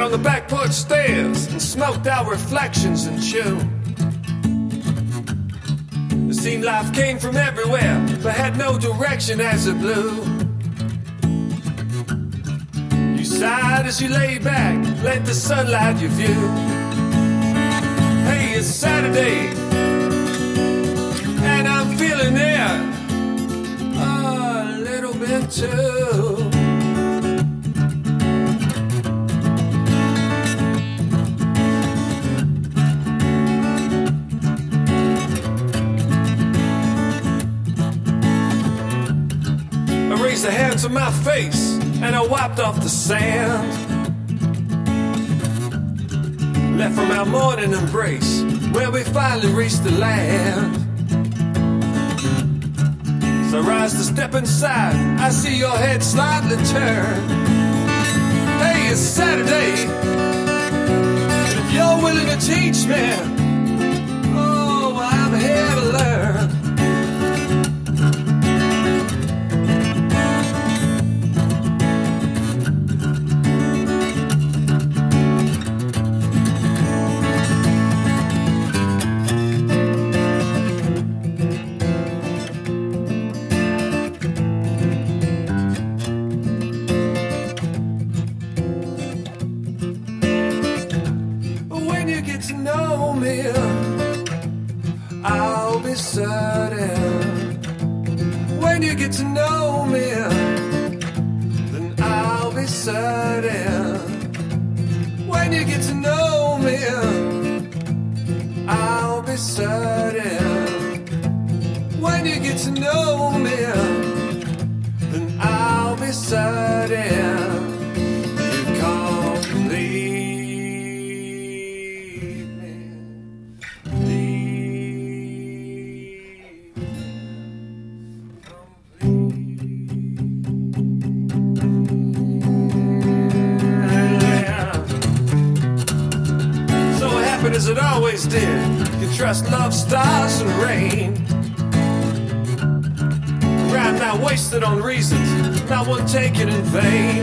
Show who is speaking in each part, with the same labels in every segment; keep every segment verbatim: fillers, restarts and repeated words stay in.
Speaker 1: on the back porch stairs and smoked out reflections and chewed. It seemed life came from everywhere, but had no direction as it blew. You sighed as you lay back, let the sunlight your view. Hey, it's Saturday, and I'm feeling there a little bit too. The hand to my face and I wiped off the sand, left from our morning embrace where we finally reached the land. So I rise to step inside, I see your head slightly turn. Hey, it's Saturday, if you're willing to teach me, oh, well, I'm here to learn. I'll be certain when you get to know me, then I'll be certain when you get to know me, I'll be certain when you get to know me, then I'll be certain you can't leave. As it always did, you trust love, stars, and rain. Right now wasted on reasons, not one taken in vain.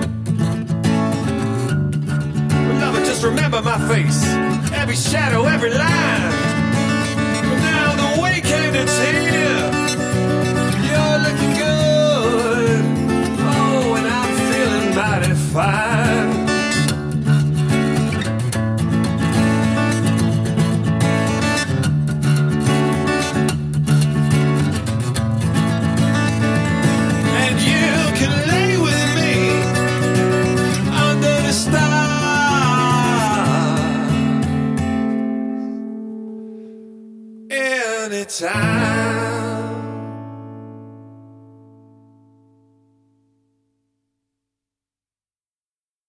Speaker 1: Beloved, just remember my face, every shadow, every line. But now the weekend is here, you're looking good, oh, and I'm feeling mighty fine. Time.